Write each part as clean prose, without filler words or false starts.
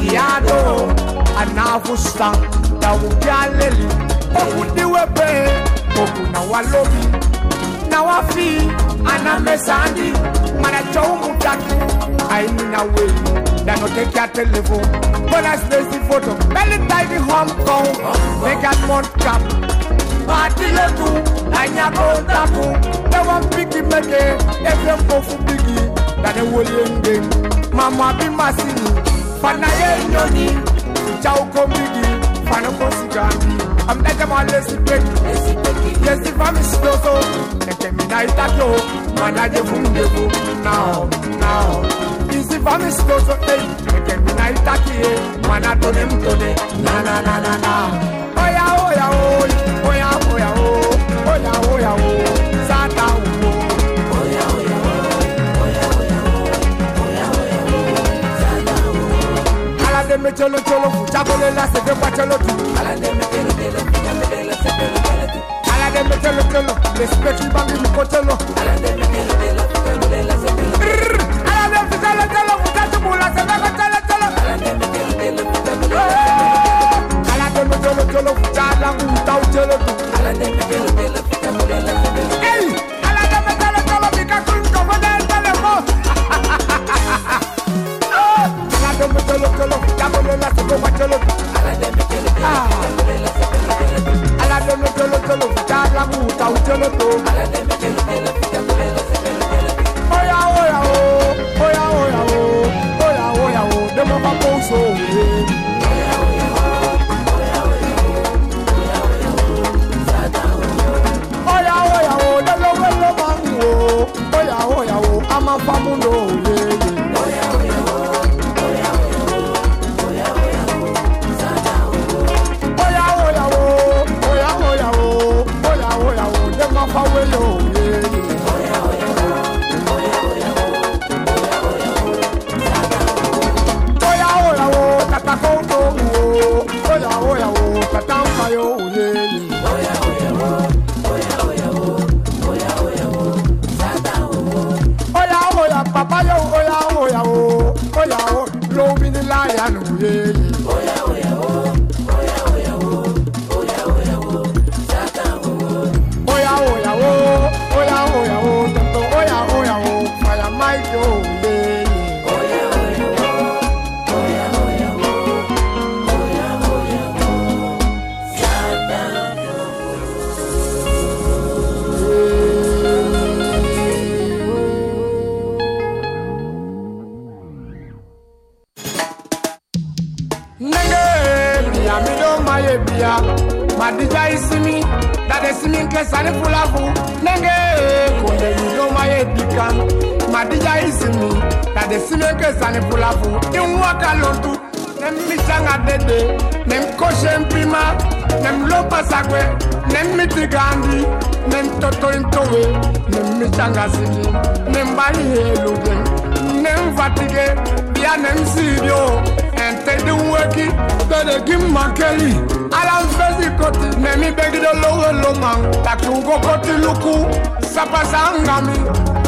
Yado, Anavusta, Tawugaleli, Okudiwebe, Okuna Walobi, Nawafi, Anamesandi, Manachomutaki, I mean away. That no take your telephone, but I space the photo. Belly tidy Hong Kong, make a month cap. Party letu, anya go tapu. They want biggie make it, every go for biggie. That they will end. Mama be masini, Fanaye nyoni, Chao ko biggie, Fana ko sigandi. I'm like I'm all less big, yes if I'm so. Take me night tato, manaje fundebu. Now. Easy for me slow so hey, make me night taki, mana to them today. Na. Oya, Sata Oya, Ala de me cholo, fuchabole la se de pacholo tu. Ala de me cholo, respect you bangi mi kocholo. Ala de me cholo, la se de Madija isimi, that is me kesani fulafu. Nenge, konde yudo maye dikan. Madija isimi, that is me kesani fulafu. Inwaka lontu, nem michanga dede, nem koshe mpima, nem lopa sakwe, nem mitigandi, nem toto intowe, nem michanga sini, nem bali helude, nem fatige, bia nem sirio, ente de weki, dede gimakeli. Alam fezi koti, nemi begi de lowe lomang. Takungo koti luku, sapa sangami.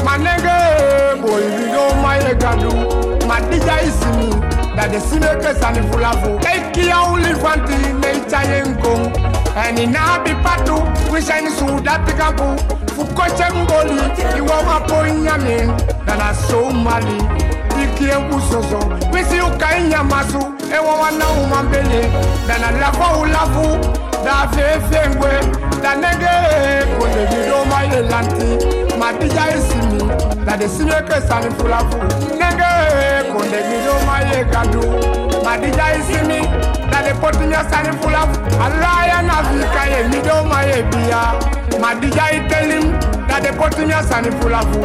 Manege, boy video maye gadu. Madija isimi, dade sineke sani fulafu. Eki ya ulifanti, neita yenkong. Eni nabi patu, wishani suda pikampu. Fukoche mboli, iwa wapo inyamin. Dana somali, ikie usoso. Wisi uka inyamasu. Ewa wana umambele, dana lafu ulafu, da fefengwe, da nege, konde video maye lanti, madija isimi, da de simeke sani fulafu, nege, konde video maye gadu, madija isimi, da de potinya sani fulafu, alaya na vika ye video maye biya, madija itelim, da de potinya sani fulafu.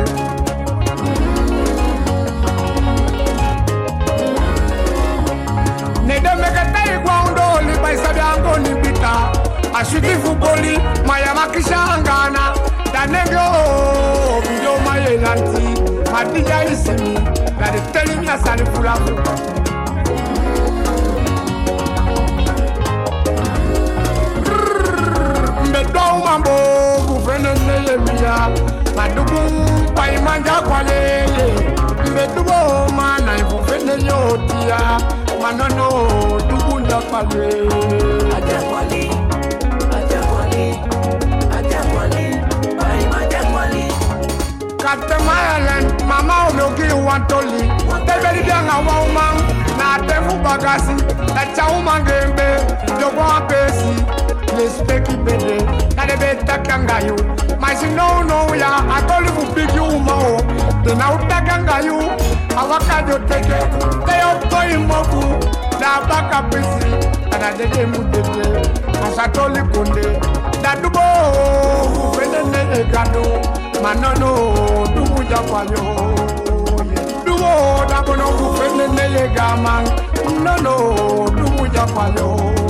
Nede mekete igwaundo liba isabi ango nibita Ashiki fuboli maya makisha angana Danege o video maye lanti Madija isimi Gade telling ya sani fulafu Mbedo mambo Gufrene neye miya Madubu paimanja kwa leye Mbedubo mana ifufene yotia manono dubunda pale Ajakwali bari majakwali Kate Mayaland mama onogi wantoli Tebeli bianga waumang na tefu bagasi La chaumangembe jogo apesi Lespeki bede na debeta kangayu Maisi no ya atoli bupiki umao Tena utakangayu awakajo teke Teyo toi moku na baka pesi Ana dede mudede asatoli konde Dadubo venene egado Manono dubu japayo Dubo dabono venene egaman Nono dubu japayo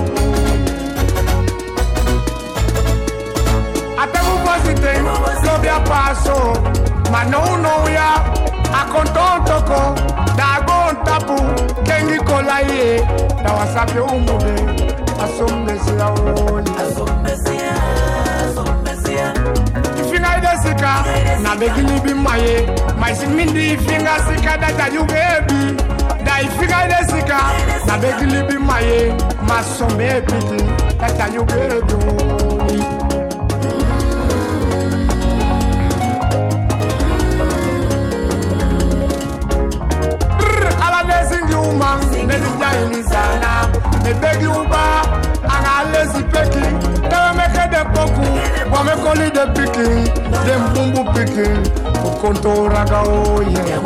Atemu posite Lobia paso Manono ya Akontontoko Dagon tapu Kengi kolaye Dawasape umude Asombesia oli Asombesia Ifinga ide sika Na begili bi maye Maisi mindi ifinga sika Data yu baby Da ifinga ide sika Na begili bi maye Masome piti Data yu baby Sana, me begi uba, anga lazy picking. Never make it the poku, but me call it the picking. Them bumbu picking, ukonto raga oh yeah.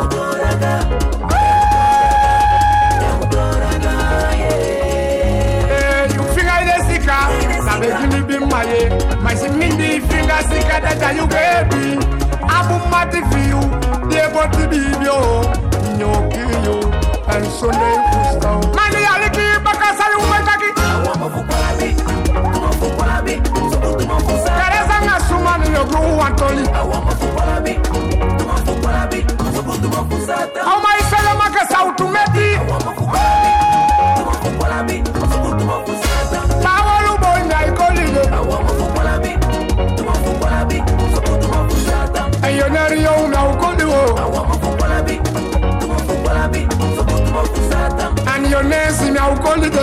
You finger the sika, na begi ni be maye. My simindi finger sika that you baby. Abu mati fiu, the body video, nyoki yo. And so they push down. Mani aliki bakasari umetaki. Teresa ngasuma ni yogu wantoli. How my fellow makasa utumeti. Tawolu boy na ikolide. Ayonari yo na ukoliwo. And your name is now called it.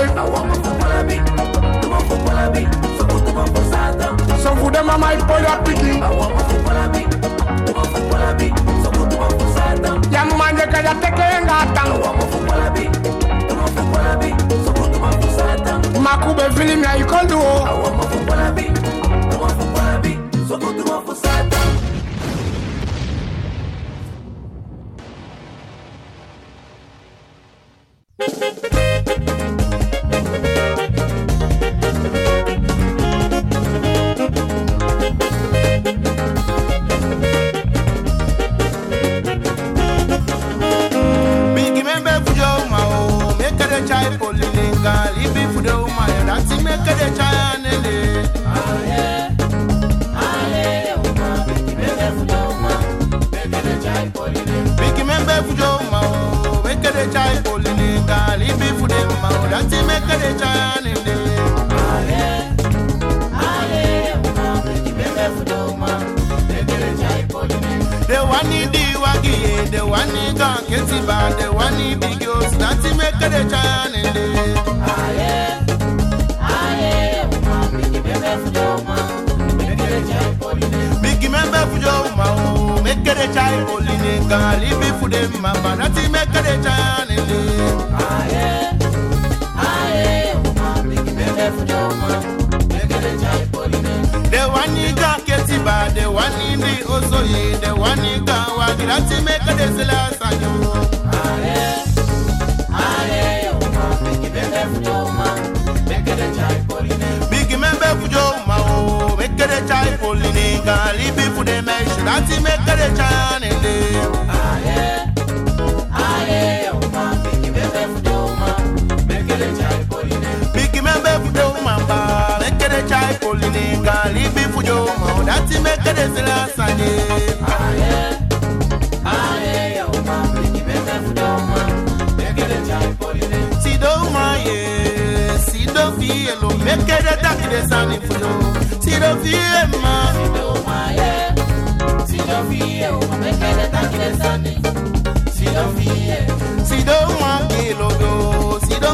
So for them, I might pull up picking. Young man, you can't take a Makube film, I call you.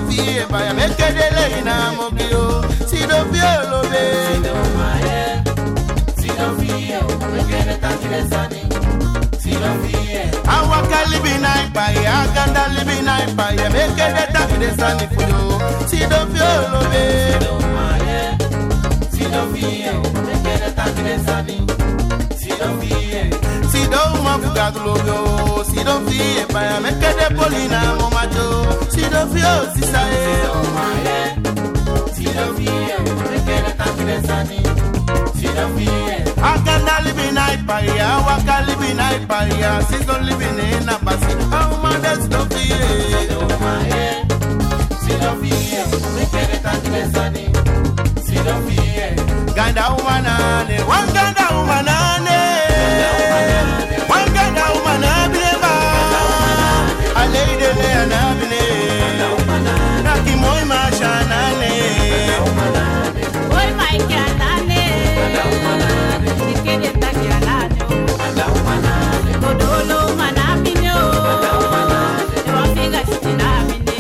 fie baya mekedele ina mogio si do fiolo be Sido maye, sido fie, mekede takile sani. Sido fie, awaka libi nai baya ganda libi nai baya mekede takile sani fuyo si do fiolo be sido maye, sido fie, mekede takile sani. Sido fie, si do mafugadulo yo si do fie baya mekede polina momajo si do fio si sae sido maye, sido fie, mekede takile sani. Sido fie, aganda libi nai baya waka libi nai baya si do libi na basi how mothers do fie sido maye, sido fie, mekede takile sani. Sido fie, ganda umanane wanganda umanane wanganda umanane ba aleide le anabine naki moi mashanane Oi, mai chianane, dikede takianane, kodolo manamino, ewa figa shitinamine,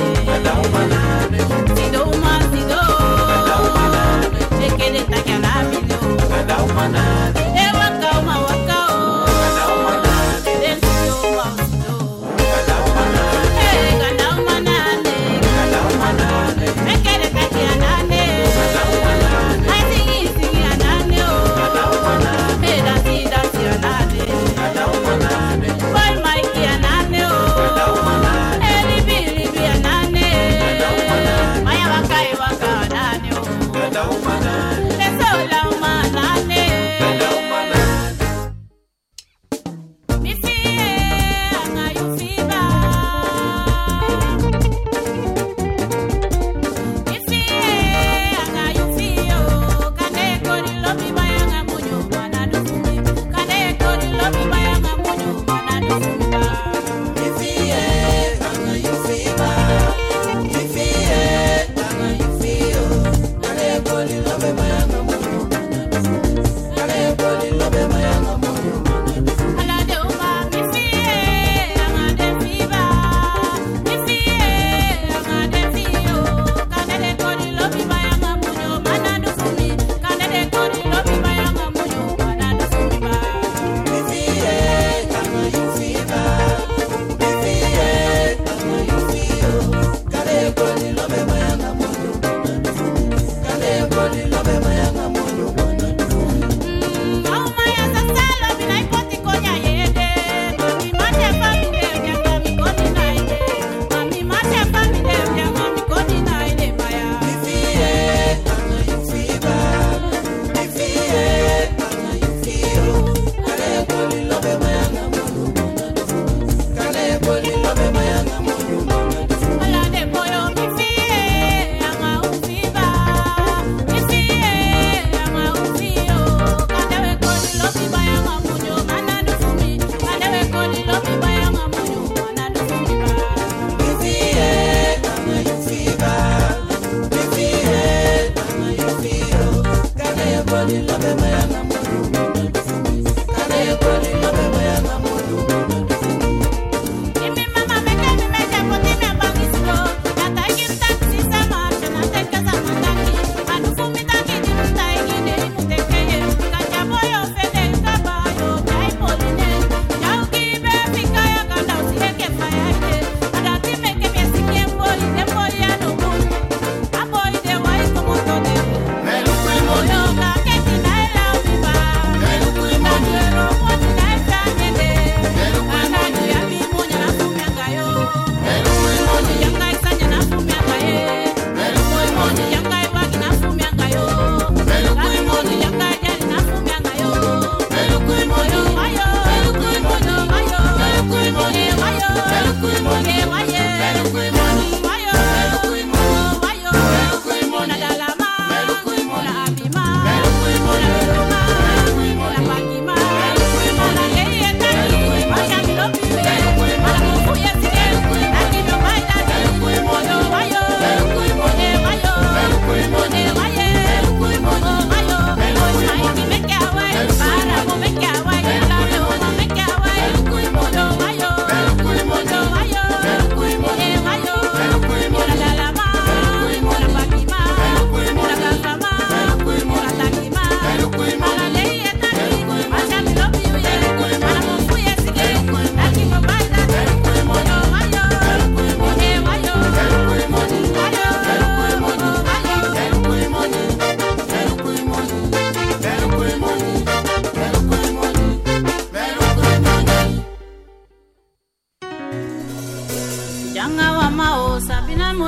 sido uma sido, dikede takianamino, ewa ka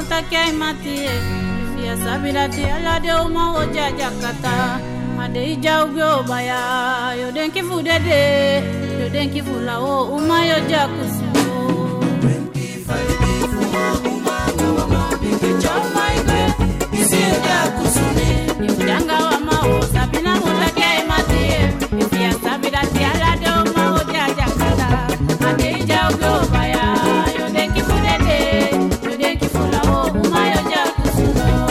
monta que matie. Fia sabira ti ala de uma oja jakata. Ade jaugo baya. Yo denki fudede. Yo denki fula o uma yo jakusu. Yanga wa mao sabina monta que matie. Fia sabira ti ala de uma oja jakata. Ade jaugo baya. Yo denki fudede. Yo denki fula o uma yo jakusu.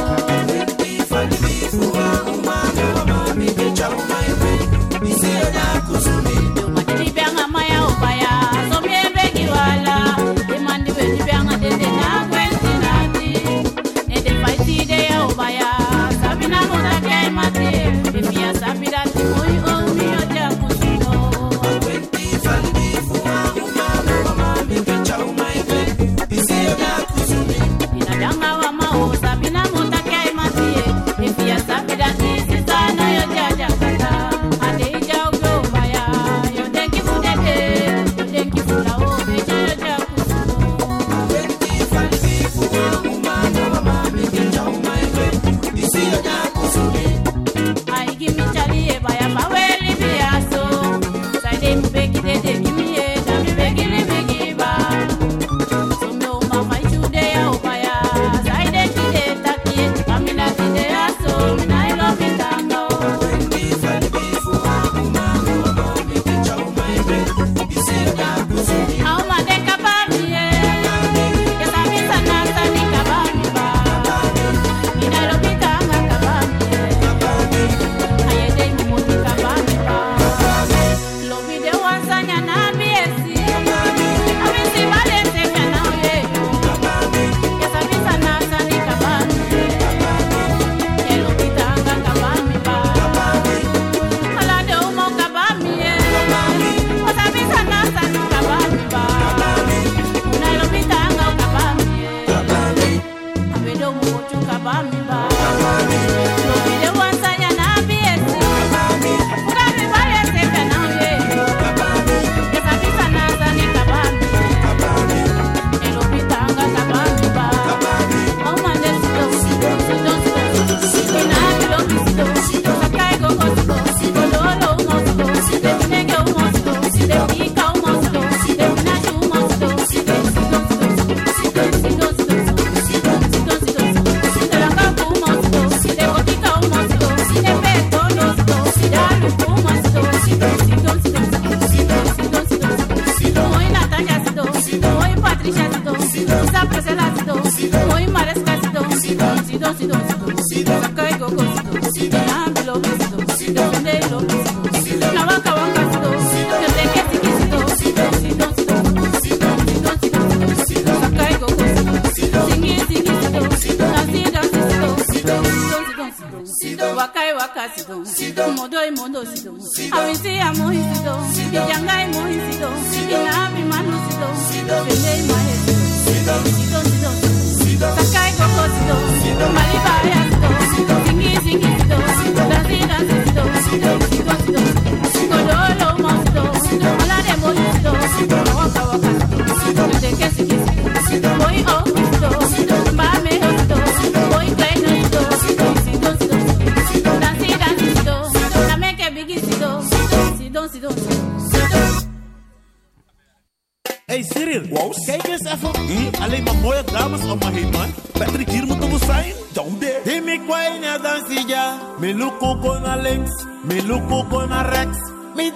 Hey Cyril, kijk eens even. Alleen maar mooie dames om me heen, man. Patrick, hier moeten we zijn. Down there. Die me kwaina dansija. Me luko naar links. Me luko naar rechts. Me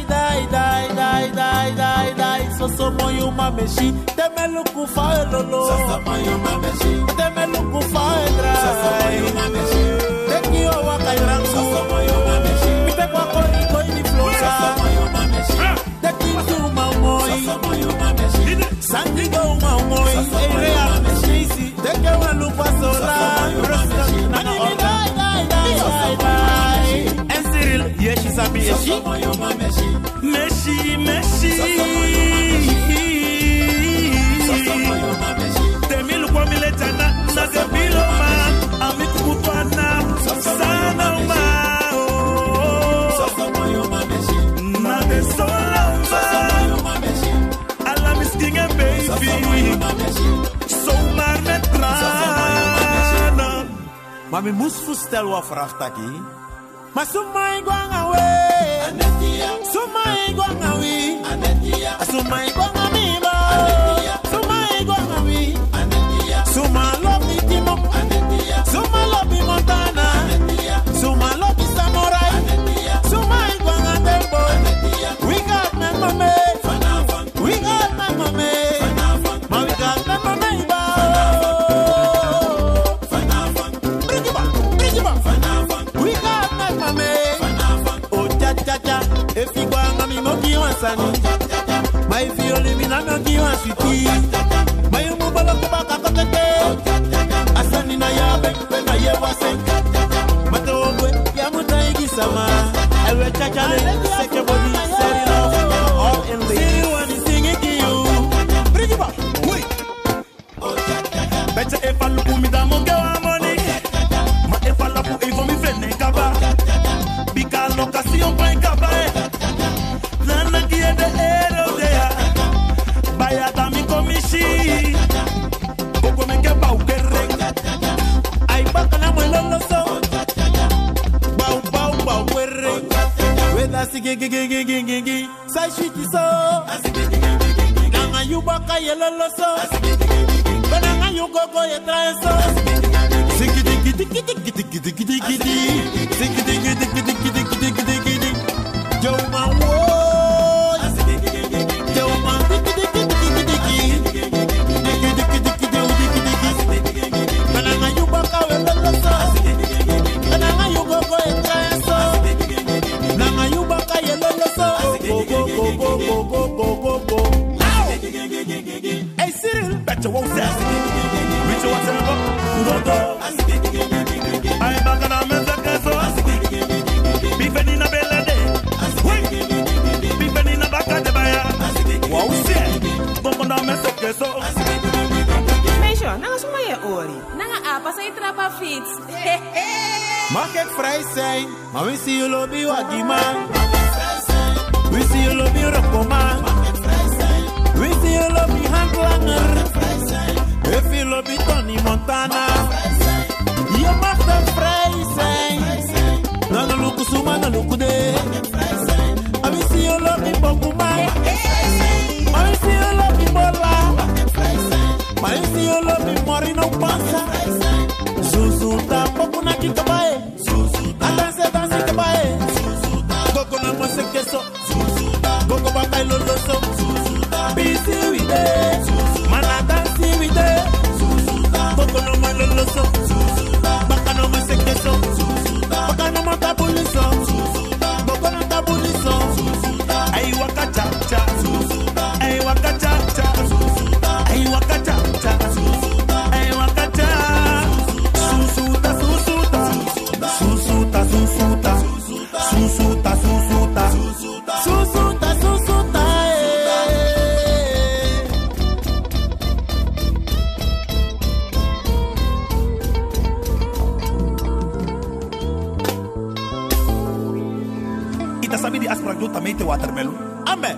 die. So moyo mameshi. Te me luko fa lolo. So moyo mameshi. Te me luko fa dra. So moyo mameshi. Te kiyo wakai rang. So moyo mameshi. Me te kwa koi ni flora. So moyo mameshi. Te kintu mamoi. So moyo mameshi. Santi go mamoi. Area mameshi. Te ke wa lupa sola. En Cyril, yes, she's happy. Is she? Meshi. Temi lukwa miletana na debilo man. Ami kupana sana ma. Na de sola ma. Ala miskinge baby. So man me tra. Maar we moest voorstellen wat vraagt taki. Maar sumai gwang away. Sumai gwang away. Sumai gwang amiba. Sumai gwang away. Suma lobby Timo. Suma lobby Montana. Suma lobby Samurai. Sumai gwang Adembo. We got my mommy. We got my mommy. Ma we got my mommy. We got my mommy. Oh cha cha cha. If you gwang ami moki wansani. Ma if you only me na moki wansiti. Ma you mubalo kubaka kotete. Asani na yabe na yewase. Mate ogwe ya mutaigi sama. Ewe cha cha le seke body set it off. All in the city when you sing it to you. Bring it back. Wait. Better if I look me da monge wa money. Ma if I look even me friend kaba. Bika location point kaba. Nana kie de ero dea. Baya dami komishi. Koko menge ba ukere. Ai baka na mwelo loso. Bau kwere. Weda sigi gigi. Sai shiti so. Nanga yu baka yelo loso. Nanga yu gogo ye trae so. Sigi digi. Sigi. Yo man wo. Yo man digi. Nanga yu baka yelo loso. Nanga yu gogo ye trae so. Nanga yu baka yelo loso. Go. Hey Cyril, bet you won't say. Bitch you want to go? Go. I'm back on my so. Bifenina belede. Bifenina baka de baya. Wow say. Go on my so. Meisho, nanga suma ye ori. Nanga apa sai trapa fix. Market vrij zijn, maar we zien je lobby wagiman. We zien je lobby rockman. We zien je lobby handlanger. We zien je lobby Tony Montana. Je mag dan vrij zijn. Na de luku suma na luku de. Maar we zien je lobby Pokuma. Maar we zien je lobby Bola. Maar we zien je lobby Morino Panza. Zuzuta Pokuna Kikabae. Danse Kikabae. Gogo na mose keso. Gogo bakai loloso. Busy with it. Mana dansi with it. Gogo no man loloso. Baka no mose keso. Baka no mata buliso. Gogo no tabuliso. Ay waka cha cha. Ay waka cha cha. Ay waka cha cha. Ay waka cha. Susuta. Ita sabi di asprak do também te watermelon. Amen.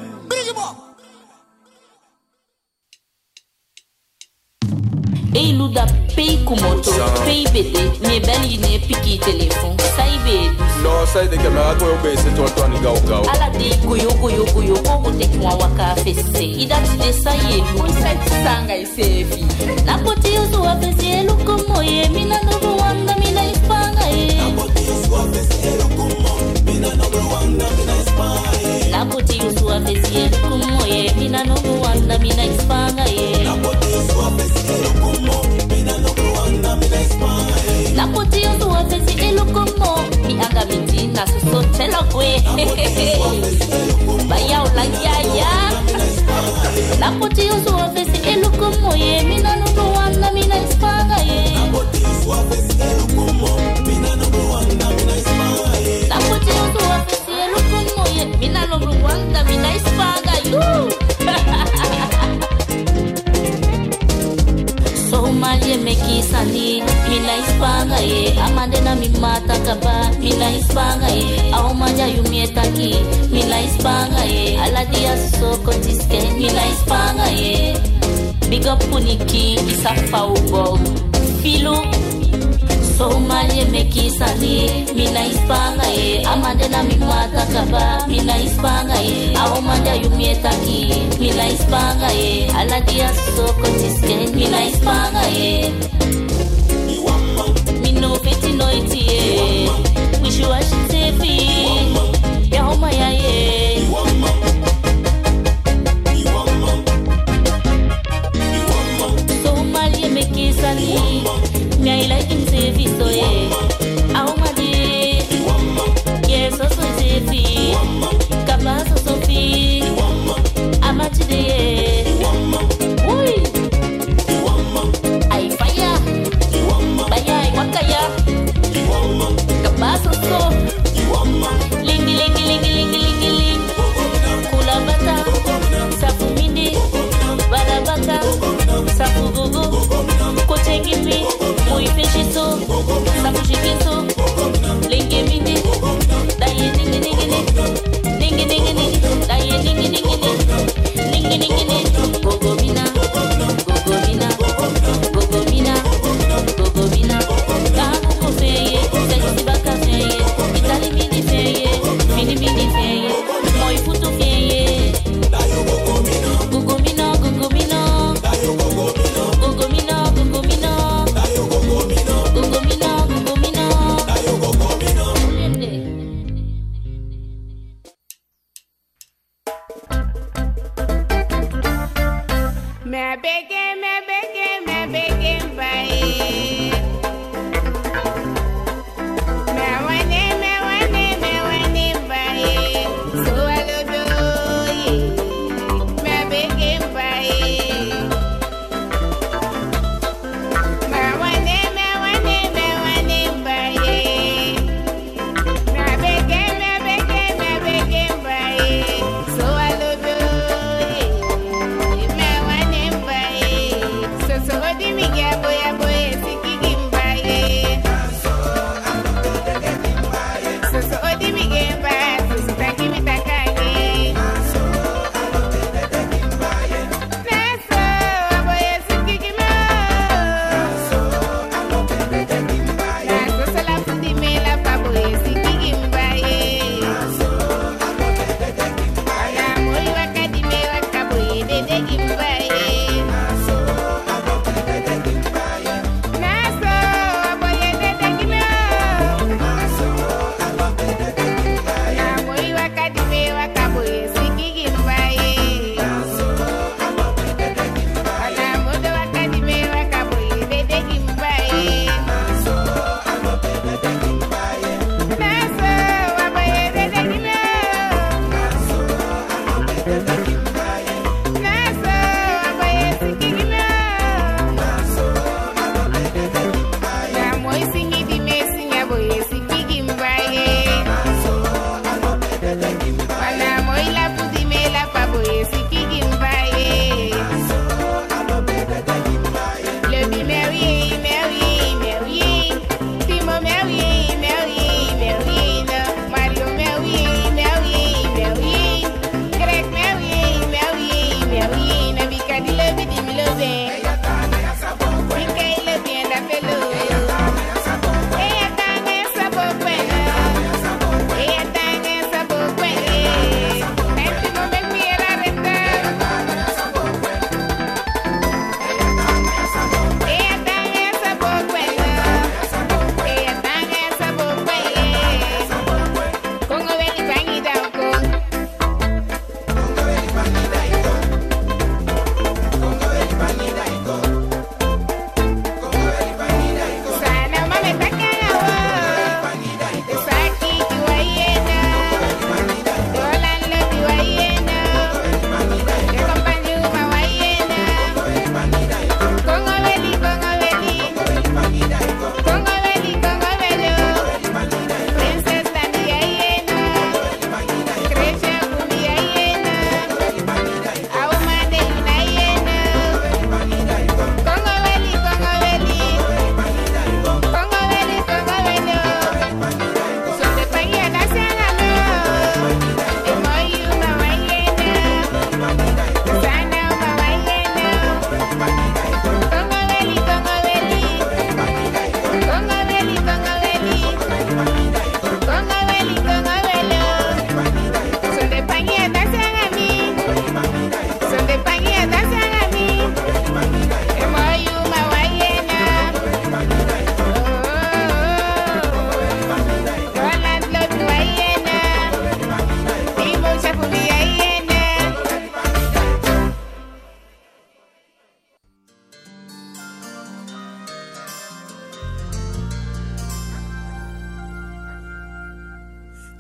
Ei luda pei kumoto, pei bede, me beli ne piki telefone, sai bedu. No, sai de camera ko yo bese to Tony gau. Ala de kuyo, ko te kwa waka fese. Ida ti de sai elu, sai sanga isefi. Na poti yo so afese elu como ye, mina no Rwanda, mina Hispania ye. Na poti yo so afese elu como, mina no Rwanda, mina Hispania. Na poti yo so afese elu como ye, mina no Rwanda, mina Hispania ye. Na poti yo so afese elu como, mina no Rwanda, mina Hispania. Na poti yo so afese elu como, mi aga miti na so tela kwe. Baya ula ya. Na poti yo so afese elu como ye, mina no Rwanda, mina Hispania ye. Na poti yo so afese elu como, mina no Rwanda, mina Hispania. Na poti yo so afese elu como ye, mina no Rwanda, mina Hispania yo. Somalia mekisani, mina Hispania ye. Amande na mi mata kaba, mina Hispania ye. Aomaja yumietaki, mina Hispania ye. Aladia soko tiske, mina Hispania ye. Big up puniki, isa foul ball. Filo, Somalia mina ispanga ye amande na mimata kaba mina ispanga ye aomanda yumietaki mina ispanga ye aladia soko tiske mina ispanga ye mino feti noiti ye wishu ashitefi ya homa ya ye so mali mekisali mia like msefi so ye aomadi yes so sefi kabasa sofi amachide ye ui ai fire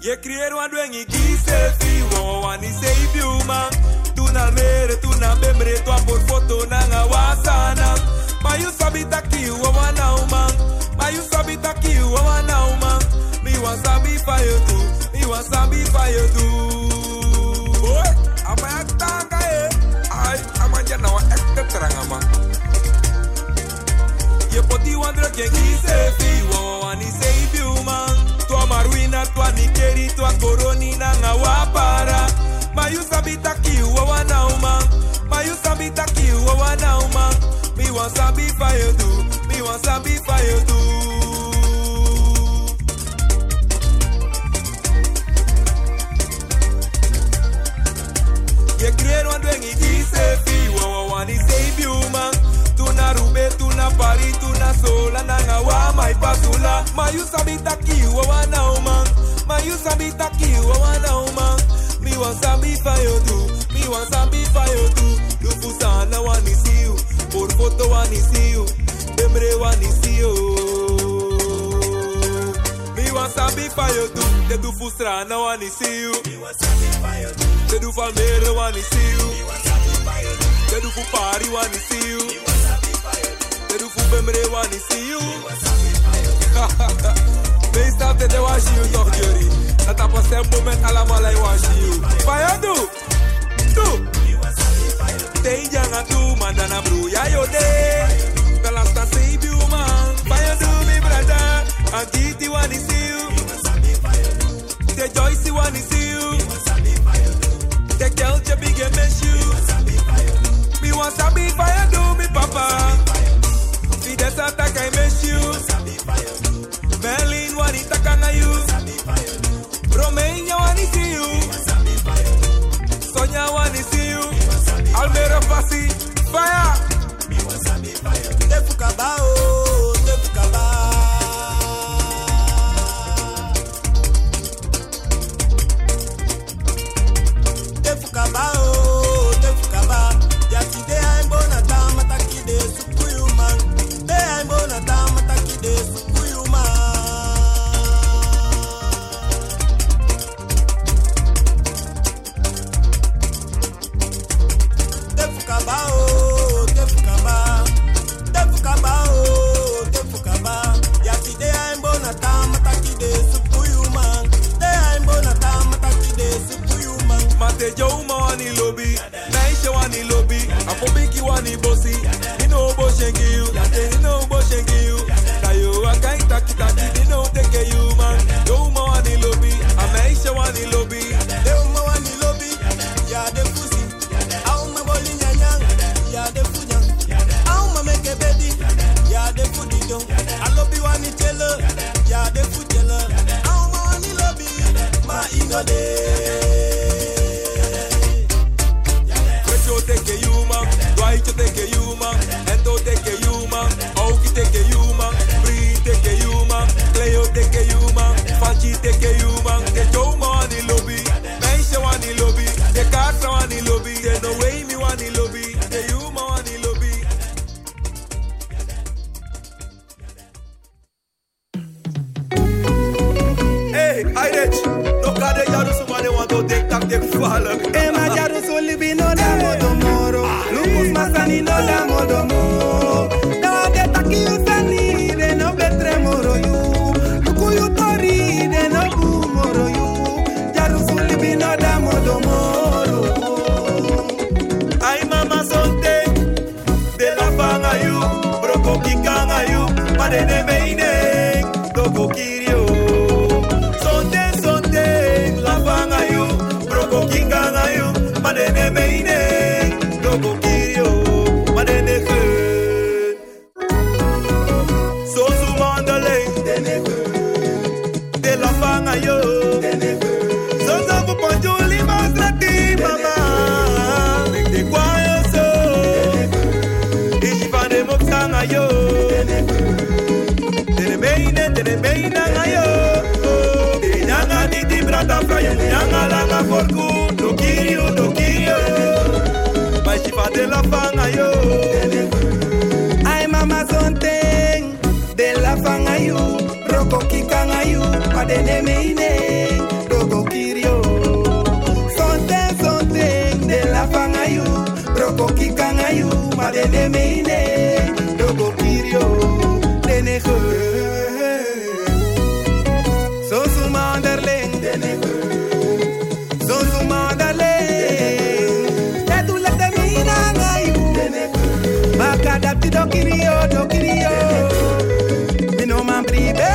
Je creëert wat doen ik kies fi wani save you man. Toen al mere toen al bemre to por foto nanga wasana. Ma you sabi taki wa now man. Ma you sabi taki wa now man. Me want sabi for you too. Me want sabi for you too. Boy, ama atanga Ay, ama jana wa ekte teranga man. Je poti wandre ke kies fi wani save you man. Tua maruina, tua nikeri, tua koroni na nga wapara. Ma you sabi taki wa now man. Ma you sabi taki wa now man. Me want sabi for you too. Me want sabi for you too. Je creëert wat doen ik kies fi wani save you man. Tuna rube, tuna pari, tuna sola, nanga wa mai pasula. Ma you sabi taki wa now man. Ma you sabi taki wa now man. Me want sabi for you too. Me want sabi for you too. Du fusana wani see you. Por foto wani see you. Demre wani see you. Me want sabi for you too. Te du fusana wani see you. Me want sabi for you too. Te du famere wani see you. Me want sabi for you too. Te du fu pari wani see you. Te du fu bemre wani see you. Me stap te wash you toch Jerry. Dat op een moment allemaal like wash you. Fire do. Te janga tu mandana bro ya yo de. The last time save you man. Fire do me brother. Antiti wani see you. Te Joyce wani see you. Te Kelche big and miss you. Me want sabi fire do me papa. See that's attack I miss you. Berlin wani takanga you. Romania wani see you. Sonia wani see you. Almere Fassi fire. Tefukaba oh, tefukaba. Tefukaba oh, tefukaba. Yatide aimbo na tama takide sukuyu man. De aimbo na tama takide sukuyu man. Tefukaba oh, tefukaba. Tefukaba oh, tefukaba. Yatide aimbo na tama takide sukuyu man. De aimbo na tama takide sukuyu man. Mate Jouma wani lobby. Naisha wani lobby. Afobiki wani bossy. Ino bo shengi you. Ino bo shengi you. Kayo akai taki taki. Ino teke you man. Jouma wani lobby. Amaisha wani lobby. Jouma wani lobby. Ya de fusi. Au ma boli nyanyang. Ya de funyang. Au ma meke bedi. Ya de fudido. Alobi wani chele. Ya de fujele. Au ma wani lobby. Ma inode. Take you man, Dwight take you man, Ento take you man, Auki take you man, Bree take you man, Cleo take you man, Fanchi take you man, the Jouma wani lobby, Meisha wani lobby, the Carter wani lobby, the No Way Me wani lobby, the Yuma wani lobby. Hey, Irech, no kade jaru sumane want to take tak take fall. Ema jaru soli bino da modomoro, Lucas Masani no da modomo. Da de taki usani de no betre moro you, Luku you tori de no bu moro you. Jaru soli bino da modomoro. Ay mama sonte, de la fanga you, broko kikanga you, madene meine, doko kirio. Sonte, la fanga you, broko kikanga you, madene meine, doko kirio, madene ge. So su mandale, de la fanga you, so sa fu ponjuli mastrati mama. Yo, tene meina ngayo, nyanga di brata frayo, nyanga langa forku, do kirio, mas chifa de la fanga yo. Ay mama sonte, de la fanga yo, roko kikanga yo, padene meine, do ma dene mine dogo pirio dene ge so su manderling dene ge so su manderling e tu le de mina ngai dene ge makada ti do kirio mi no man pribe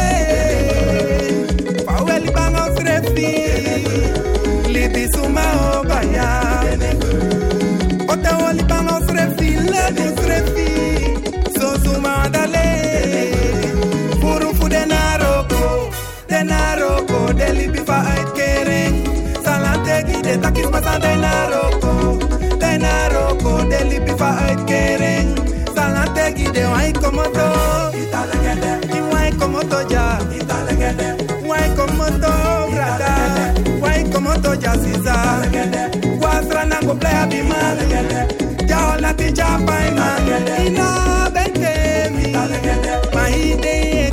pa weli bang on trefi liti suma o baya ota wali bang on trefi le trefi so suma dale furu fu denaroko deli bifa uit kering salante gide takis masa denaroko deli bifa uit kering salante gide wai komoto italegede wai komoto ja italegede wai komoto brada wai komoto ja sisa kwasra nango play abimale ja ola ti japa ina bentemi mahide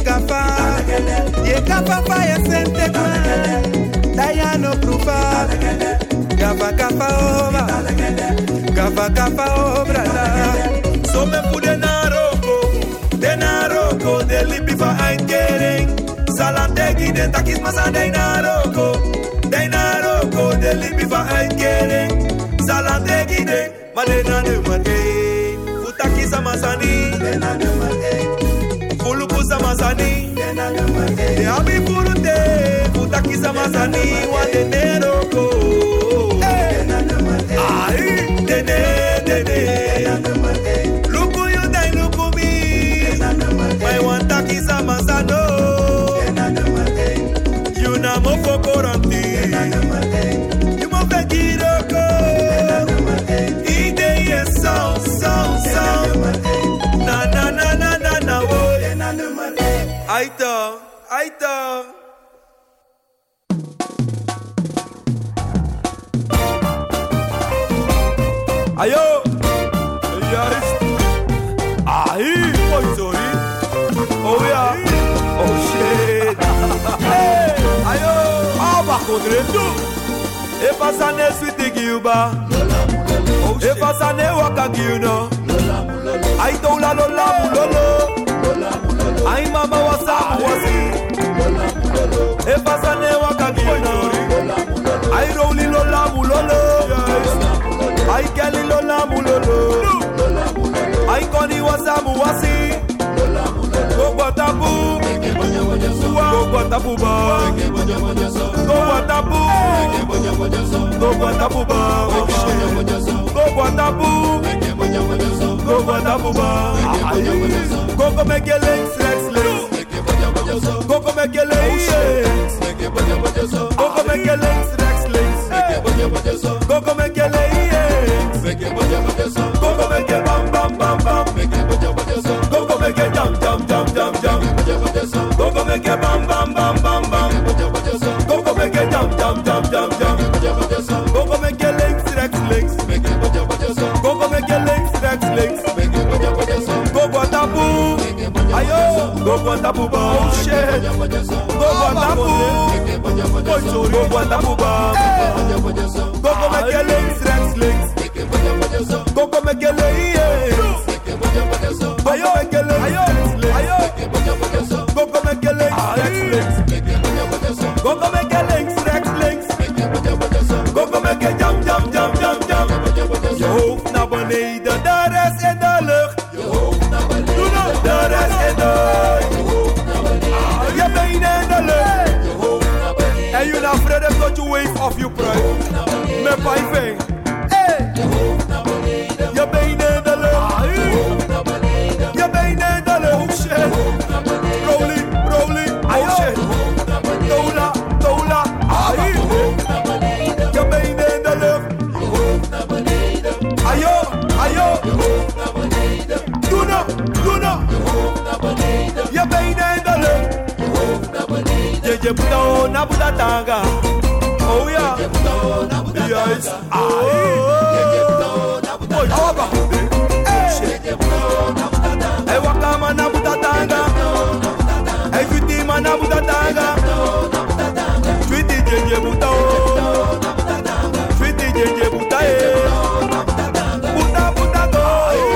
ye kafa ya sente dayano prufa kafa obra so me fu denaroko deli bifa einkering salantegi de takis masa denaroko deli bifa einkering salantegi de madena nummer 1 futaki samasani Fuluku samasani de abi furute futaki samasani wa denaroko ai dene luku you dai luku mi I want taki samasano you na mo fokoranti you mo fekiroko ide yes sound na wo Aita Ayo yes oh sorry oh yeah oh shit hey ayo aba kodreto e pasane sweet giuba e pasane wakagiuno ai tola lola mulolo ai mama wasamu wasi e pasane wakagiuno ai roli lola mulolo ai gali lola mulolo ai koni wasamu wasi go botabu go botabu ba go botabu go botabu ba go botabu go botabu ba go go make your legs go go make your legs go go make your legs go go make your legs go go make your bam bam bam bam go go make your jump go go make your bam bam bam bam bam go go make your jump go go make your legs go go make your legs go go tapu ayo go go tapu ba oh shit go go tapu go go tapu ba go go make your legs go go make your legs ayo make your legs ayo go go make your legs go go make your legs go go make your jump je hoofd naar beneden de rest in de lucht de rest in de je benen in de lucht en je naar vrede tot je wave of je pruik met pijping je benen in de lucht je benen in de lucht oh shit rolling oh shit tola je benen in de lucht ayo Duna je benen in de lucht je buta na buta tanga oh ja juist hey wakama na buta tanga hey fitima na buta tanga fiti je buta fiti je buta buta go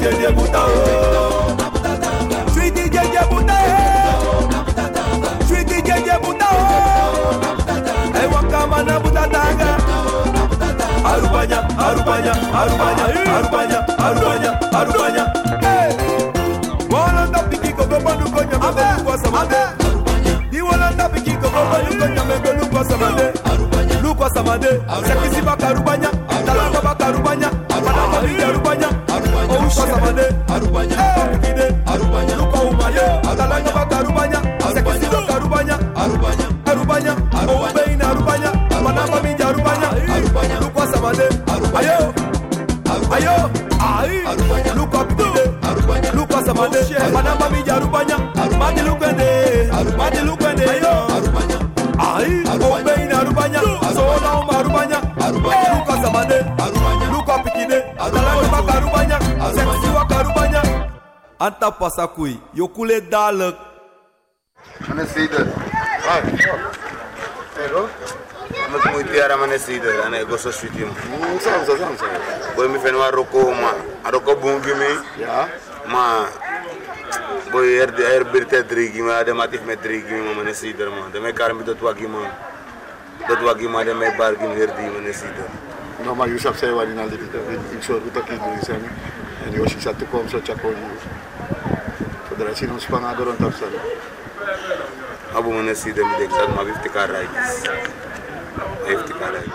jeje buta oh. Sweetie jeje buta eh. Sweetie jeje buta oh. I waka mana buta tanga. Arubanya, arubanya, arubanya, arubanya, arubanya, arubanya. Hey. Wala tapiki ko bandu ko nyama ko samade. Di wala tapiki ko bandu ko nyama ko samade. Luko samade. Sekisi bakarubanya, talanga bakarubanya, talanga bijarubanya. Oh samade, arubanya, arubide, arubanya. Luko umaye, talanga bakarubanya, sekisi bakarubanya, arubanya, arubanya. Oh beina arubanya, talanga bijarubanya, arubanya. Luko samade, ayo, ayo, ai, luko apide, luko samade, talanga bijarubanya, madi lukende, madi lukende, ayo, ai, oh beina arubanya, sola arubanya, luko samade, luko apide, talanga bakarubanya, sekisi bakarubanya. Anta pasakui, yokule dalek. Amanecida. Ai. Pero? Mas muito era amanecida, né? Gosto de filme. Não. Boy me fez no arroco bom que me. Já. Mas boy birte drigi, mas de matif me drigi, mas amanecida, mano. De me cara me do aqui, mano. Do aqui, mas de me barco me verdi, amanecida. No, maar Yusuf zei waar hij naar ik zou het ook niet zijn. En Yoshi zat te komen, zo chakoli. Voor de rest zien we ons van aan rond afstellen. Abu amanecida me deixa uma 50 caralhos. 50 caralhos.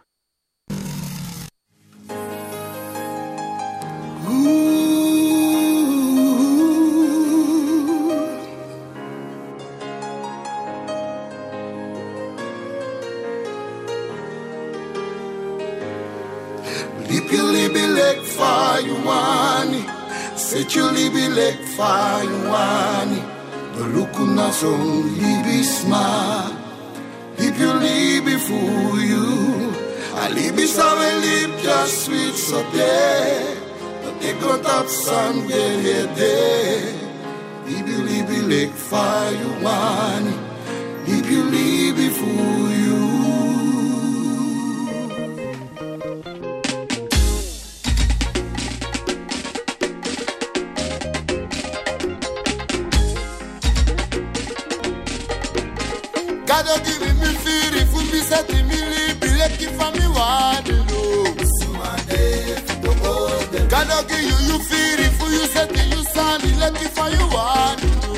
Libi lek fayuani, sechu libi lek fayuani. The look na song libi sma, if you libi for you, I libi sawe lib just sweet so there, but they got up sun there. Libi lek fayuani, if you libi for you. God give me firi fu mi seti mi libi leki fa mi wadi lo. God give you firi fu you seti you sani leki fa you wadi lo.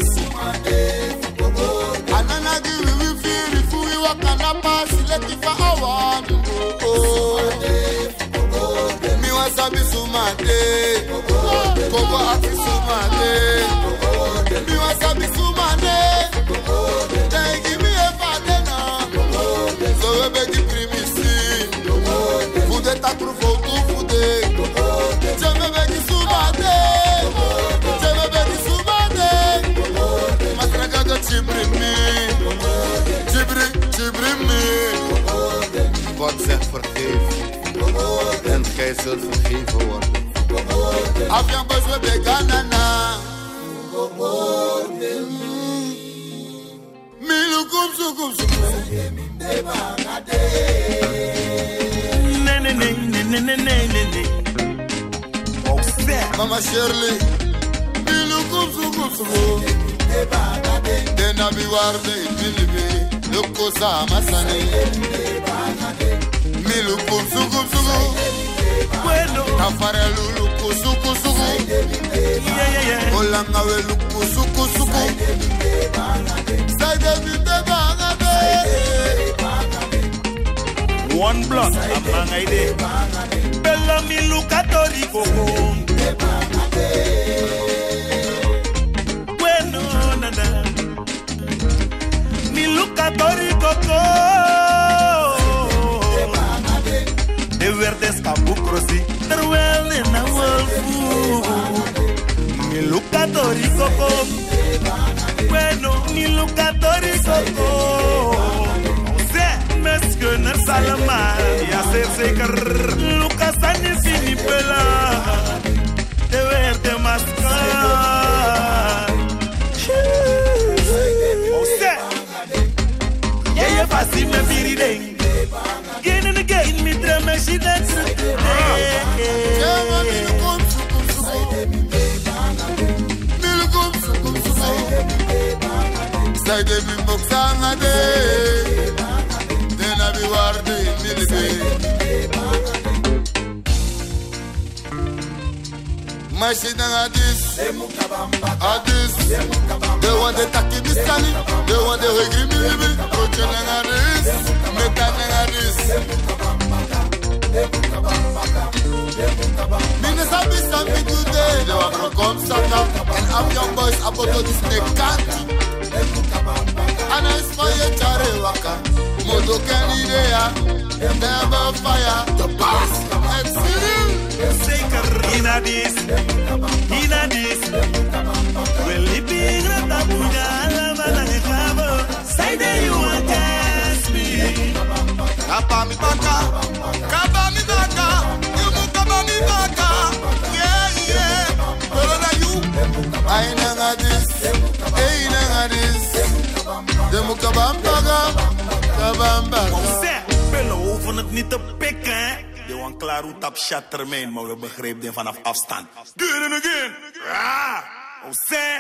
Anana give you firi fu you wakana pasi leki fa awadi lo. Mi wasabi sumade, kogo aki sumade. Mi wasabi sumade. Tá pro fogo fuder. Já me vê que subade. Já me vê que subade. Mas tragada tibrimi. Tibrimi. Pode ser vergeven. En gij zult vergeven worden. Avião boys we beganana. Milu kum su. Mama Shirley, Milu kumsu. Dena biwarde bilibi, lukosa masani. Milu kumsu. Kafare lulu kusu. Olanga we lukusu. Saide bide bangade. One blood, among a day. Bella mi lucatori coco. Bueno, nada. Mi lucatori coco. De verdes cabucrosi. Terwell in a wolf. Mi lucatori coco. Bueno, mi lucatori coco. Meskener Salama, ya ser zeker. Lucas Ani Finipela, de verte mascar. Ose, ye fasi me biride. Again and again, me drama she dance. Zij de bimok sangade. Den abi warde milbe. Machine adis. Adis. They want the taki bisani. They want the hegi milbe. Proche adis. Meta adis. Minister Bisami today, they were from Comsaka, and I'm young boys about to this country. And I inspire Charewaka, Modo Canidea, never fire, the boss, and Cyril. In a this, will it be Ratabuja, Lamanakabo? Say that you want to ask me. Kabami Baka, you move Kabami Baka, yeah. But you, I know this, de Mukabamba, Kabamba. Bello hoeven het niet te pikken, hè? Je want klaar hoe tap chat termijn, maar we begrepen dit vanaf afstand. Do it again. Ah, Jose.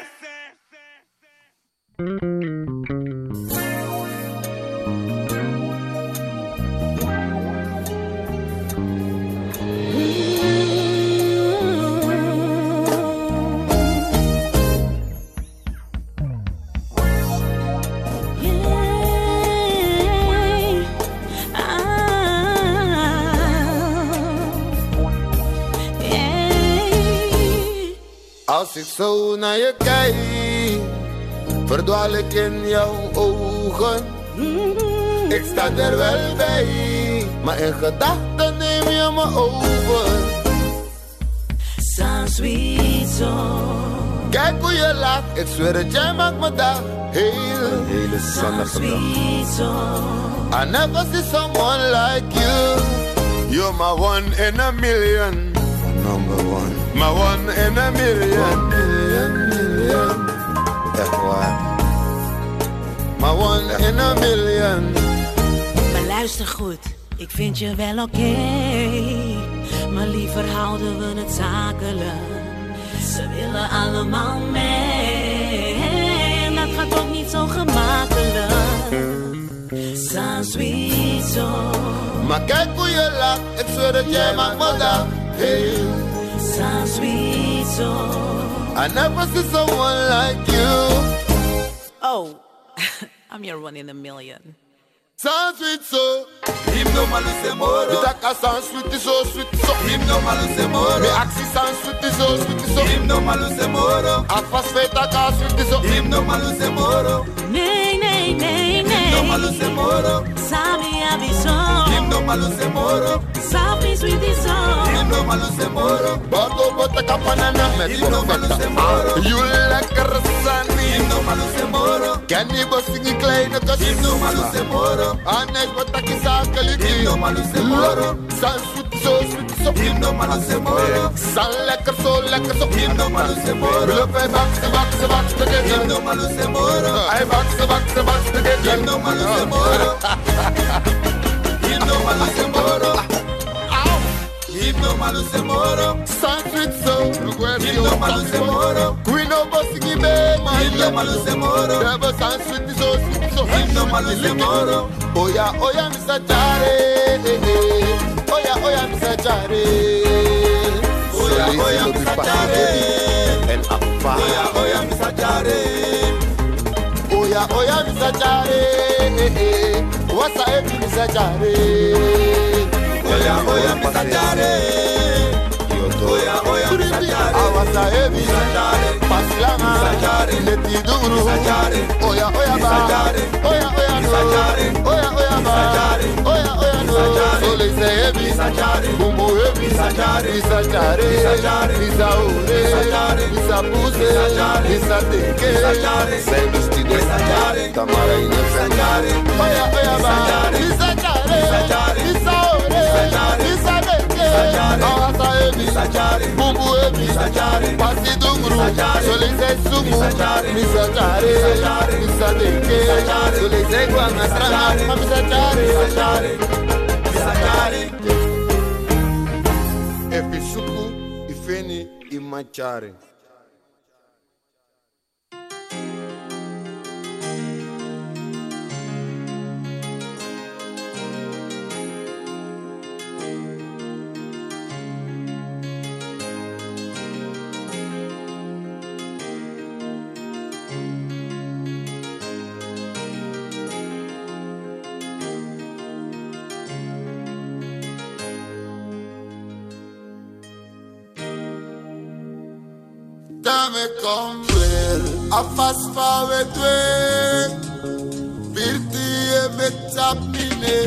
Als ik zo naar je kijk, verdwaal ik in jouw ogen. Ik sta er wel bij, maar in gedachten neem je me over. Sounds sweet so. Kijk hoe je lacht, ik zweer dat jij maakt me dag. Een hele zonnige dag. I never see someone like you. You're my one in a million. Number one. My one in a million. Million. Echt waar. My one in a million. Maar luister goed, ik vind je wel oké. Maar liever houden we het zakelijk. Ze willen allemaal mee. En dat gaat ook niet zo gemakkelijk. Sounds sweet so. Maar kijk hoe je lacht, ik zweer dat jij maakt me dag. Hey. Sounds sweet so. I never see someone like you. Oh, I'm your one in a million. Sounds sweet so. Himno maluse moro. Me taka sounds sweet so. Himno maluse moro. Me axi sounds sweet so. Himno maluse moro. Afas fe taka sweet so. Himno maluse moro. Nee. Himno maluse moro. Sabi aviso. Himno maluse moro. Sabi sweetie so. Himno maluse moro. Bago bota kapanana met Himno maluse moro. You lekker sani. Himno maluse moro. Kenny bossing in kleine kas. Himno maluse moro. Anes bota kisakali. Himno maluse moro. San sweet so. Himno maluse moro. San lekker so. Himno maluse moro. Loop hij box together. Himno maluse moro. Hij box together. Himno maluse moro. Himno maluse moro. Himno maluse moro. San sweet so. Himno maluse moro. Queen of bossing in be. Himno maluse moro. Never san sweet so. Himno maluse moro. Oya, Mr. Jare. Oya, Mr. Jare. Oya, Mr. Jare. En Appa. Oya, Mr. Jare. Oya, Mr. Jare. What's up, Mr. Jare? Oya, Mr. Jare. Oya, Mr. Jare. Awasa heavy. Pasilanga. Leti duru. Oya, ba. Oya, no. Oya, ba. Oya, no. So they say heavy. Bumbu heavy. Mr. Jare. Mr. Ure. Mr. Puse. Mr. Teke. Say Mr. Jare. Tamara in the Jare. Oya, ba. Mr. Jare. Mr. Ure. Mr. Teke. Awasa heavy. Bumbu heavy. Pasi dungru. So they say sumu. Mr. Jare. Mr. Teke. So they say guangastrana. Mr. Jare. Efisuku ifeni imachare. Dame kom weer, afas van we twee. Birti e betap mine.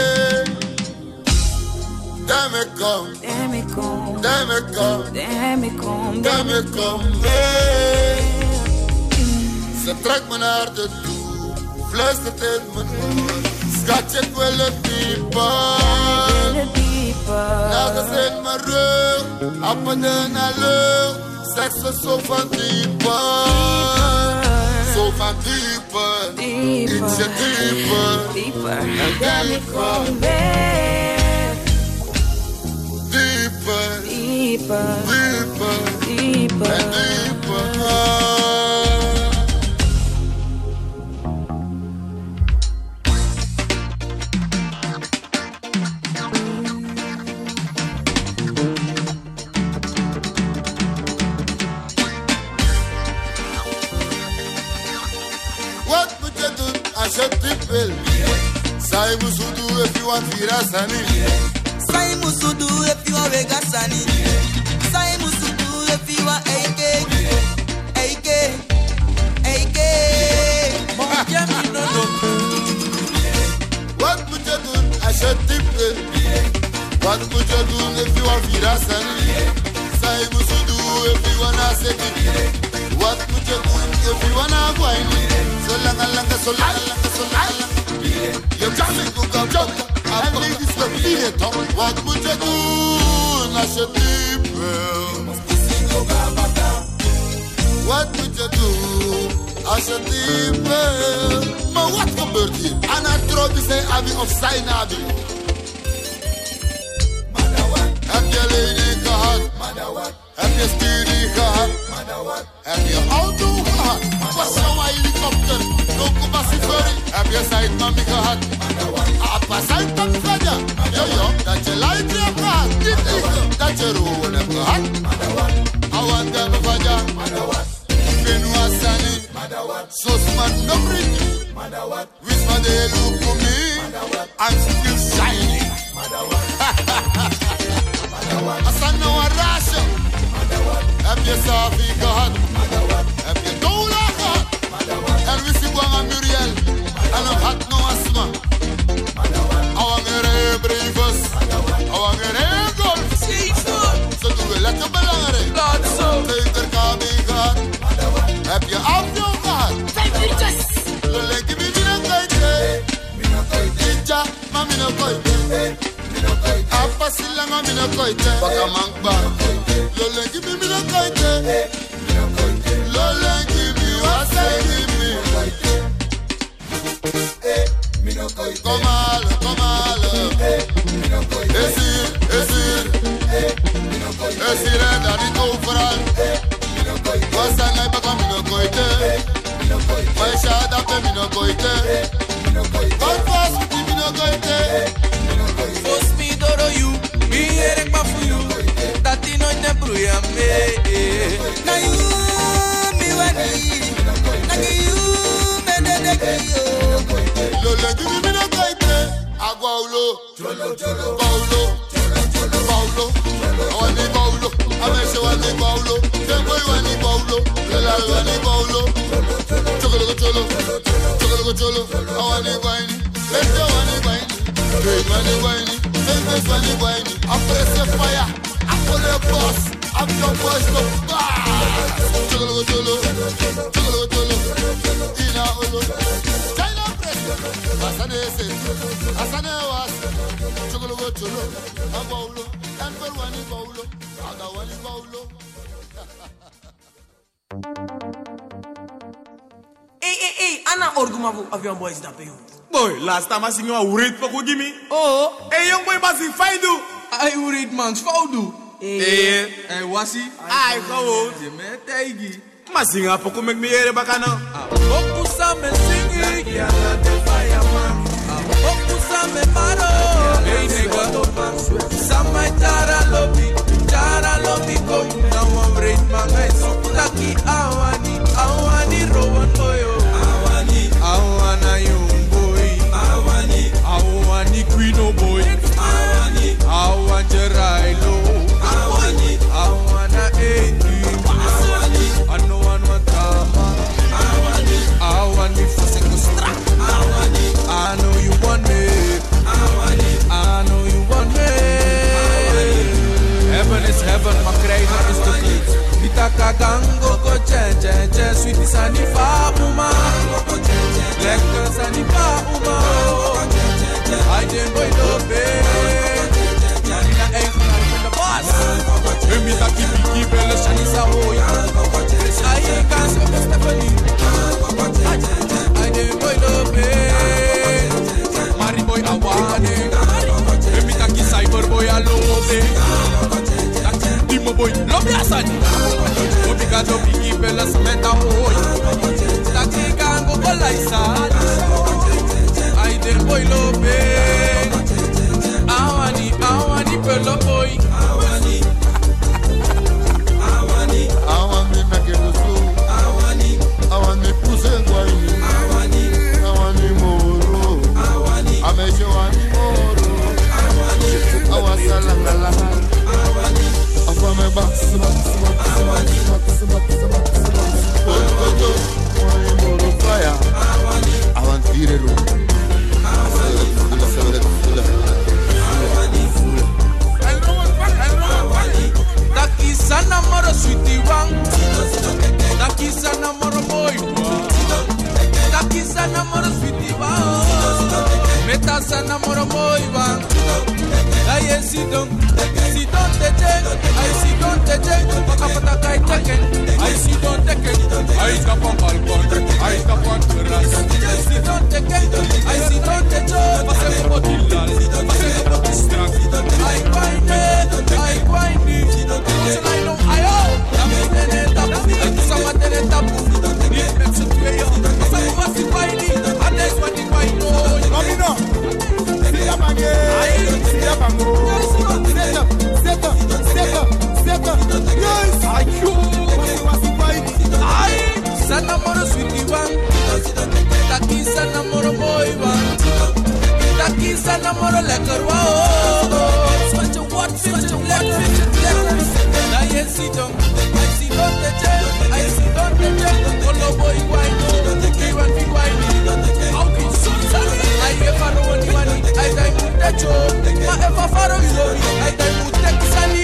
Dame kom, dame kom, dame kom, dame kom, dame kom weer. Ze trekt me naar de toe, fluistert in mijn oor. Schatje, ik wil het dieper. Nergens in mijn rug, appen naar lucht. Seks is zo van dieper. Zo van dieper. Ietsje dieper. En dieper. Kom weer. Dieper. Dieper. Dieper. Dieper. En dieper. Sai musudu if you want virasani. Sai musudu if you want vegasani. Sai musudu if you want AK. AK. AK. What would you do? I should tip it. What would you do if you want virasani? Sai musudu if you want aseti. What would you do if you want agwani? So langa langa, so langa langa, so langa langa. You got me go go go. And ladies will feel it. What would you do? I should deep. What would you do? I should deep. Maar wat gebeurt hier? En hij trouwt die zijn abi of zijn abi. Heb je lady gehad? Heb je studie gehad? Heb je auto gehad? Was jouw helikopter? Heb je side mami gehad? Apa side mami vaja? Yo, dat je light hebt gehad. Dat je roon hebt gehad. Awan dem vaja. Venu asani. Sos man no pretty. Wis man they look for me. I'm still shining. Asan no a rasha. Heb je safi gehad? Heb je doula gehad? En we zien Gwanga Muriel. En hem had no asma. Awangere brevers. Awangere golf. Zo doen we lekker belangrijk. Leuker KB gehad. Heb je afjo gehad? 5 uurtjes. Loleki mi mina koite. Ija ma mina koite. Apa silanga mina koite. Baka mankba. Loleki mi mina koite. Loleki mi wasegi mi. Komalo, komalo. Esir, esir. Esir en dat niet overal. Wasa ngai baka mino koite. Maisha adapte mino koite. God was with you mino koite. Force me doro you, me erek ma for you. Dat die nooit ne broeia me. Na you, me wani. Na you, me de you. Lole give me no koite. Agwaulo, Paulo, Paulo. Wani Paulo, ameshe wani Paulo. Temboy wani Paulo, lela wani Paulo. Chokolo cholo, chokolo cholo. Wani wani, lete wani wani. Drink wani wani, senses wani wani. Apresse fire, apole boss, I'm your boss to pass. Chokolo cholo, chokolo cholo. Ina olo. Asane se, asane was, chokolo cholo, abaulo, and for wani baulo, ada wani baulo. Hey, Anna Orgumavu of young boys that pay. Boy, last time I sing you a read for give me. Oh, hey young boy, basing faidu. I read man's faudu. Hey, wasi? I go. Je me taigi. Masinga poko make me hear bakana. Oku same singi, kiala de fireman. Oku same paro, hey nigga. Samai tara lobi ko. Now I'm read man, I sukutaki awani rowan boyo. Awana young boy. Awani queen oh boy. Awan jerailo. Awana endi. Ila do bigi bela sameta oi. Taki gango kola isali. Ai del boy lo be. Awani pelo boy. Awani nagelusu. Awani puse guaini. Awani moro. Ameshawani moro. Awasalangala. Afame ba. Moro fire. Awan tirelu. Takisana moro sweetie wang. Takisana moro boy wang. Takisana moro sweetie wang. Metasana moro boy wang. Aye sidon teche. Ay sidon teche. Pakapata kai teken. Ay sidon teken. Ay kapon balkon. Ay kapon teras. Ay sidon teken. Ay sidon teche. Pase mo tilal. Pase mo tistrak. Ay kwaine. Ay kwaine. Ayo, dame tene tapu, ay tu sama tene tapu. Ni penso tuyo, asa ko basi kwaini, ades wani kwaino. Mamino, siya bange, siya bango. Seta, yes. Ayo, wasi kwaini. Ay, sana moro sweetie wang, taki sana moro boy wang, taki sana moro lekker wang. Such a what, such a lekker. I see don't teche, I see don't teche. Kolo boy kwaino, kiwan fi kwaini. Auki sonsali, I ever know anyone. I die mutecho, ma ever faro yori. I die mutexani,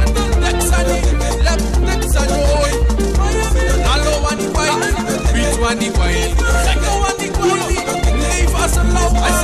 Texani. Alo wani kwaini, beat wani kwaini, seko wani kwaini. Leave us alone.